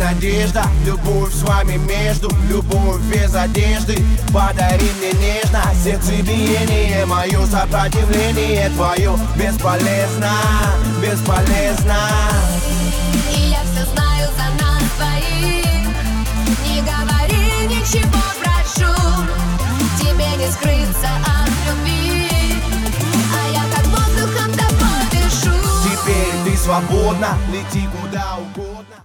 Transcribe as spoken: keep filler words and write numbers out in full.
надежда, любовь с вами между, любовь без одежды. Подари мне нежно сердцебиение, мое сопротивление твое бесполезно, бесполезно. И я все знаю за нас двоих. Не говори ничего, прошу, тебе не скрыться от любви, а я как воздухом тобой дышу. Теперь ты свободна, лети куда угодно.